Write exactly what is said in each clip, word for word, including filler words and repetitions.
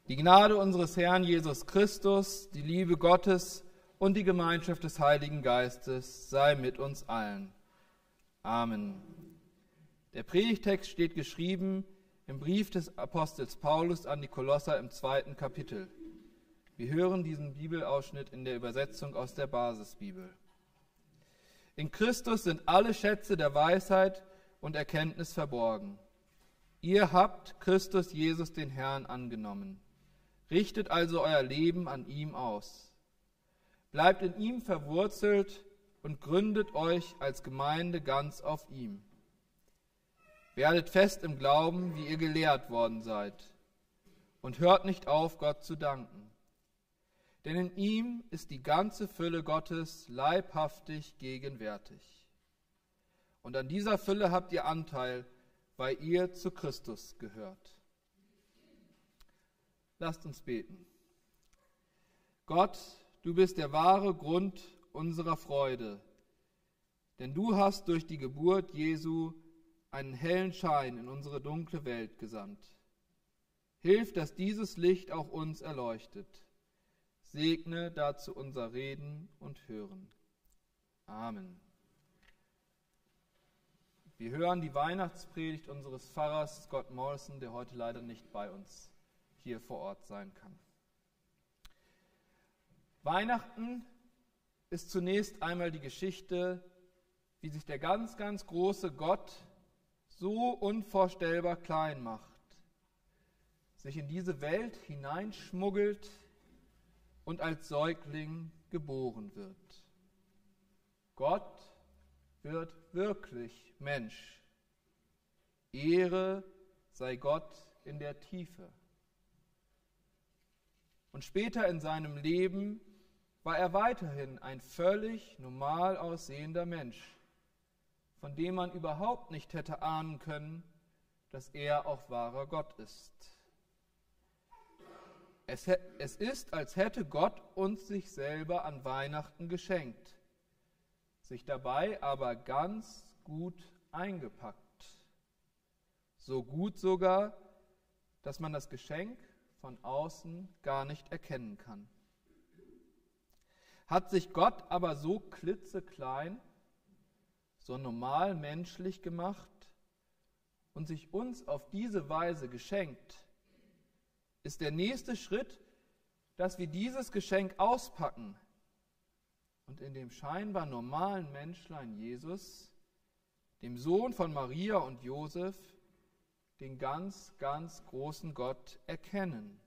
Die Gnade unseres Herrn Jesus Christus, die Liebe Gottes und die Gemeinschaft des Heiligen Geistes sei mit uns allen. Amen. Der Predigtext steht geschrieben im Brief des Apostels Paulus an die Kolosser im zweiten Kapitel. Wir hören diesen Bibelausschnitt in der Übersetzung aus der Basisbibel. In Christus sind alle Schätze der Weisheit und Erkenntnis verborgen. Ihr habt Christus Jesus den Herrn angenommen. Richtet also euer Leben an ihm aus. Bleibt in ihm verwurzelt und gründet euch als Gemeinde ganz auf ihm. Werdet fest im Glauben, wie ihr gelehrt worden seid, und hört nicht auf, Gott zu danken. Denn in ihm ist die ganze Fülle Gottes leibhaftig gegenwärtig. Und an dieser Fülle habt ihr Anteil, weil ihr zu Christus gehört. Lasst uns beten. Gott, du bist der wahre Grund unserer Freude, denn du hast durch die Geburt Jesu einen hellen Schein in unsere dunkle Welt gesandt. Hilf, dass dieses Licht auch uns erleuchtet. Segne dazu unser Reden und Hören. Amen. Wir hören die Weihnachtspredigt unseres Pfarrers Scott Morrison, der heute leider nicht bei uns hier vor Ort sein kann. Weihnachten ist zunächst einmal die Geschichte, wie sich der ganz, ganz große Gott so unvorstellbar klein macht, sich in diese Welt hineinschmuggelt und als Säugling geboren wird. Gott wird wirklich Mensch. Ehre sei Gott in der Tiefe. Und später in seinem Leben war er weiterhin ein völlig normal aussehender Mensch, von dem man überhaupt nicht hätte ahnen können, dass er auch wahrer Gott ist. Es, es ist, als hätte Gott uns sich selber an Weihnachten geschenkt, sich dabei aber ganz gut eingepackt. So gut sogar, dass man das Geschenk von außen gar nicht erkennen kann. Hat sich Gott aber so klitzeklein, so normal menschlich gemacht und sich uns auf diese Weise geschenkt, ist der nächste Schritt, dass wir dieses Geschenk auspacken und in dem scheinbar normalen Menschlein Jesus, dem Sohn von Maria und Josef, den ganz, ganz großen Gott erkennen.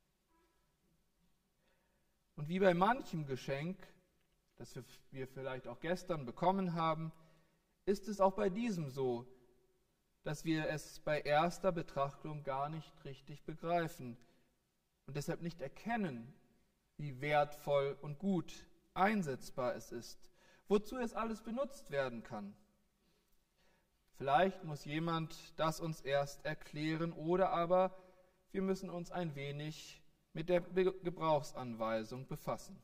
Und wie bei manchem Geschenk, das wir vielleicht auch gestern bekommen haben, ist es auch bei diesem so, dass wir es bei erster Betrachtung gar nicht richtig begreifen und deshalb nicht erkennen, wie wertvoll und gut einsetzbar es ist, wozu es alles benutzt werden kann. Vielleicht muss jemand das uns erst erklären oder aber wir müssen uns ein wenig mit der Gebrauchsanweisung befassen.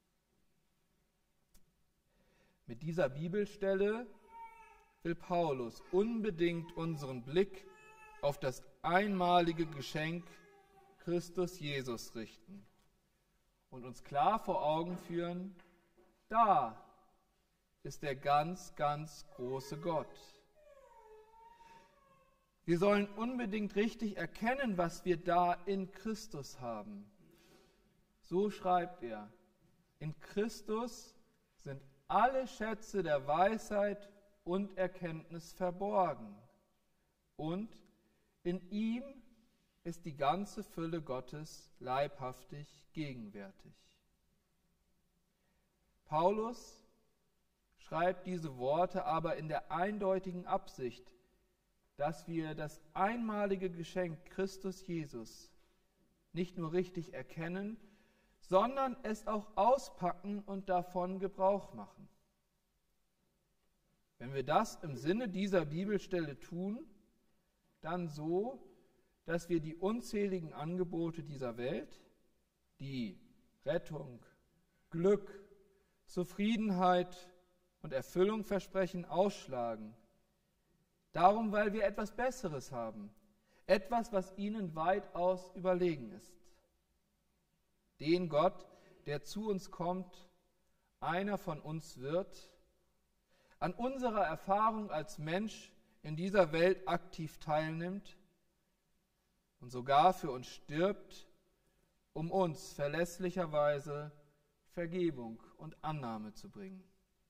Mit dieser Bibelstelle will Paulus unbedingt unseren Blick auf das einmalige Geschenk Christus Jesus richten und uns klar vor Augen führen, da ist der ganz, ganz große Gott. Wir sollen unbedingt richtig erkennen, was wir da in Christus haben. So schreibt er, in Christus sind alle Schätze der Weisheit und Erkenntnis verborgen. Und in ihm ist die ganze Fülle Gottes leibhaftig gegenwärtig. Paulus schreibt diese Worte aber in der eindeutigen Absicht, dass wir das einmalige Geschenk Christus Jesus nicht nur richtig erkennen, sondern es auch auspacken und davon Gebrauch machen. Wenn wir das im Sinne dieser Bibelstelle tun, dann so, dass wir die unzähligen Angebote dieser Welt, die Rettung, Glück, Zufriedenheit und Erfüllung versprechen, ausschlagen. Darum, weil wir etwas Besseres haben, etwas, was ihnen weitaus überlegen ist. den Gott, der zu uns kommt, einer von uns wird, an unserer Erfahrung als Mensch in dieser Welt aktiv teilnimmt und sogar für uns stirbt, um uns verlässlicherweise Vergebung und Annahme zu bringen.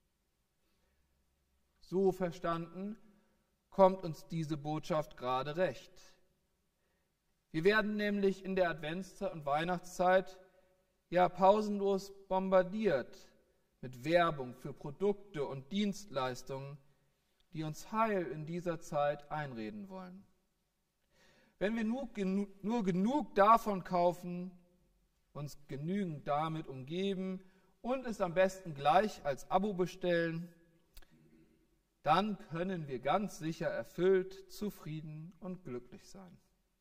So verstanden kommt uns diese Botschaft gerade recht. Wir werden nämlich in der Adventszeit und Weihnachtszeit ja pausenlos bombardiert mit Werbung für Produkte und Dienstleistungen, die uns Heil in dieser Zeit einreden wollen. Wenn wir nur, genu- nur genug davon kaufen, uns genügend damit umgeben und es am besten gleich als Abo bestellen, dann können wir ganz sicher erfüllt, zufrieden und glücklich sein.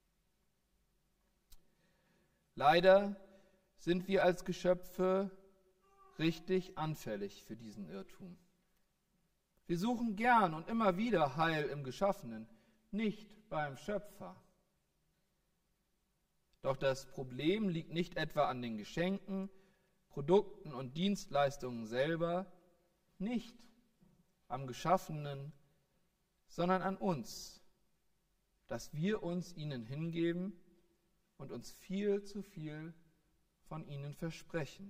Leider sind wir als Geschöpfe richtig anfällig für diesen Irrtum. Wir suchen gern und immer wieder Heil im Geschaffenen, nicht beim Schöpfer. Doch das Problem liegt nicht etwa an den Geschenken, Produkten und Dienstleistungen selber, nicht am Geschaffenen, sondern an uns, dass wir uns ihnen hingeben und uns viel zu viel von ihnen versprechen.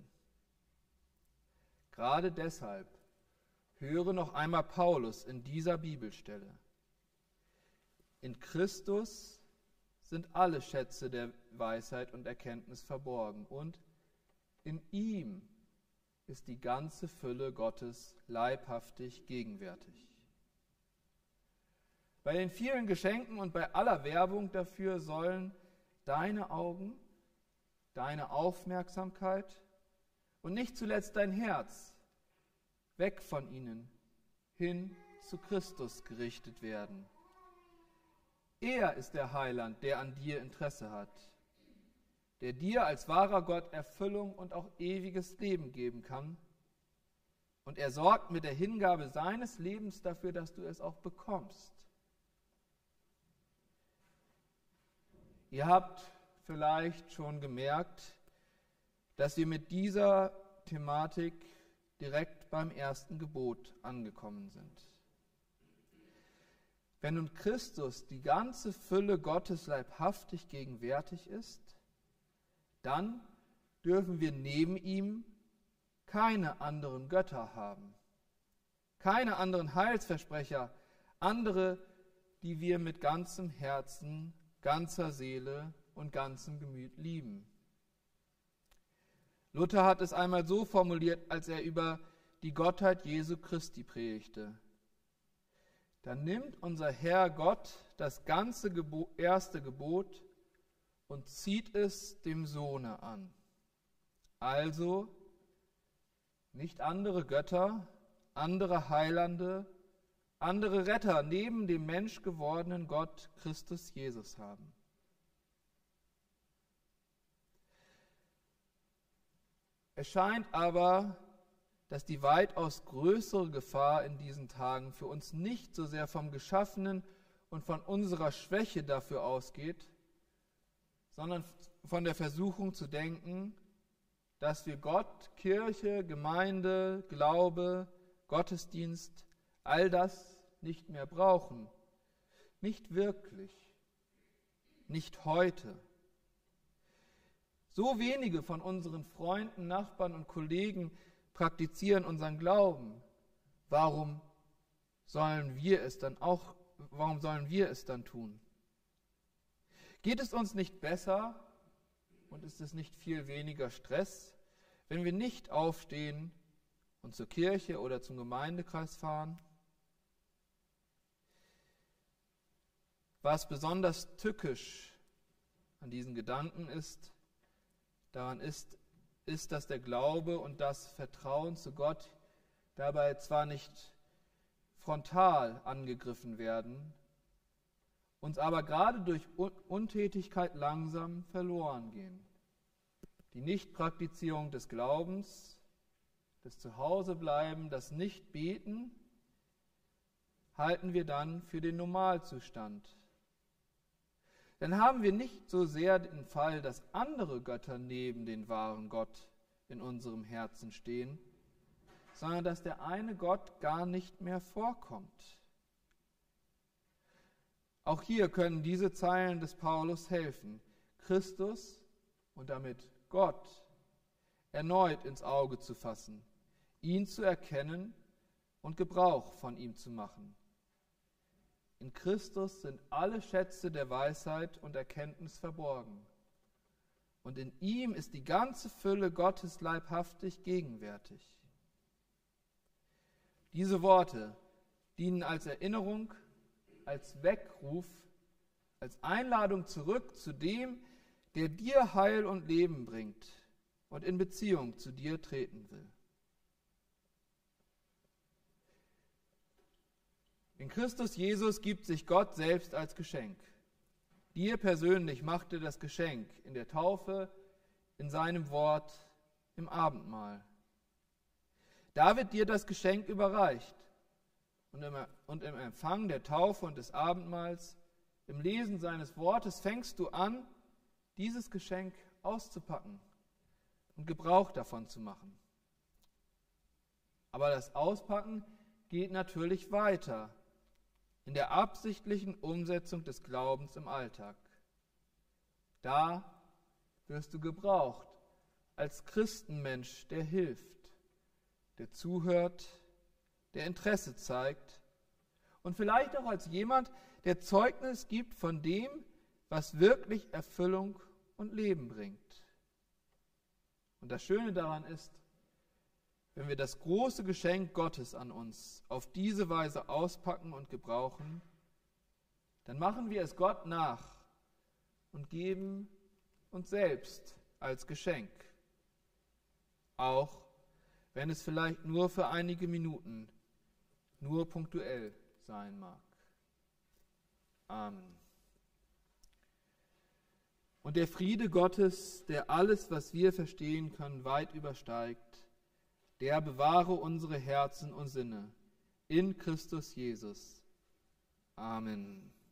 Gerade deshalb höre noch einmal Paulus in dieser Bibelstelle. In Christus sind alle Schätze der Weisheit und Erkenntnis verborgen und in ihm ist die ganze Fülle Gottes leibhaftig gegenwärtig. Bei den vielen Geschenken und bei aller Werbung dafür sollen deine Augen, deine Aufmerksamkeit und nicht zuletzt dein Herz weg von ihnen hin zu Christus gerichtet werden. Er ist der Heiland, der an dir Interesse hat, der dir als wahrer Gott Erfüllung und auch ewiges Leben geben kann. Und er sorgt mit der Hingabe seines Lebens dafür, dass du es auch bekommst. Ihr habt vielleicht schon gemerkt, dass wir mit dieser Thematik direkt beim ersten Gebot angekommen sind. Wenn nun Christus, die ganze Fülle Gottes, leibhaftig gegenwärtig ist, dann dürfen wir neben ihm keine anderen Götter haben, keine anderen Heilsversprecher, andere, die wir mit ganzem Herzen, ganzer Seele und ganzem Gemüt lieben. Luther hat es einmal so formuliert, als er über die Gottheit Jesu Christi predigte. Dann nimmt unser Herr Gott das ganze Gebo- erste Gebot und zieht es dem Sohne an. Also nicht andere Götter, andere Heilande, andere Retter neben dem menschgewordenen Gott Christus Jesus haben. Es scheint aber, dass die weitaus größere Gefahr in diesen Tagen für uns nicht so sehr vom Geschaffenen und von unserer Schwäche dafür ausgeht, sondern von der Versuchung zu denken, dass wir Gott, Kirche, Gemeinde, Glaube, Gottesdienst, all das nicht mehr brauchen. Nicht wirklich. Nicht heute. So wenige von unseren Freunden, Nachbarn und Kollegen praktizieren unseren Glauben. Warum sollen wir es dann auch, warum sollen wir es dann tun? Geht es uns nicht besser und ist es nicht viel weniger Stress, wenn wir nicht aufstehen und zur Kirche oder zum Gemeindekreis fahren? Was besonders tückisch an diesen Gedanken ist, daran ist, ist, dass der Glaube und das Vertrauen zu Gott dabei zwar nicht frontal angegriffen werden, uns aber gerade durch Untätigkeit langsam verloren gehen. Die Nichtpraktizierung des Glaubens, das Zuhausebleiben, das Nichtbeten, halten wir dann für den Normalzustand. dann haben wir nicht so sehr den Fall, dass andere Götter neben den wahren Gott in unserem Herzen stehen, sondern dass der eine Gott gar nicht mehr vorkommt. Auch hier können diese Zeilen des Paulus helfen, Christus und damit Gott erneut ins Auge zu fassen, ihn zu erkennen und Gebrauch von ihm zu machen. In Christus sind alle Schätze der Weisheit und Erkenntnis verborgen. Und in ihm ist die ganze Fülle Gottes leibhaftig gegenwärtig. Diese Worte dienen als Erinnerung, als Weckruf, als Einladung zurück zu dem, der dir Heil und Leben bringt und in Beziehung zu dir treten will. In Christus Jesus gibt sich Gott selbst als Geschenk. Dir persönlich macht er das Geschenk in der Taufe, in seinem Wort, im Abendmahl. Da wird dir das Geschenk überreicht. Und im, und im Empfang der Taufe und des Abendmahls, im Lesen seines Wortes, fängst du an, dieses Geschenk auszupacken und Gebrauch davon zu machen. Aber das Auspacken geht natürlich weiter in der absichtlichen Umsetzung des Glaubens im Alltag. Da wirst du gebraucht als Christenmensch, der hilft, der zuhört, der Interesse zeigt und vielleicht auch als jemand, der Zeugnis gibt von dem, was wirklich Erfüllung und Leben bringt. Und das Schöne daran ist, wenn wir das große Geschenk Gottes an uns auf diese Weise auspacken und gebrauchen, dann machen wir es Gott nach und geben uns selbst als Geschenk. Auch wenn es vielleicht nur für einige Minuten, nur punktuell sein mag. Amen. Und der Friede Gottes, der alles, was wir verstehen können, weit übersteigt, der bewahre unsere Herzen und Sinne in Christus Jesus. Amen.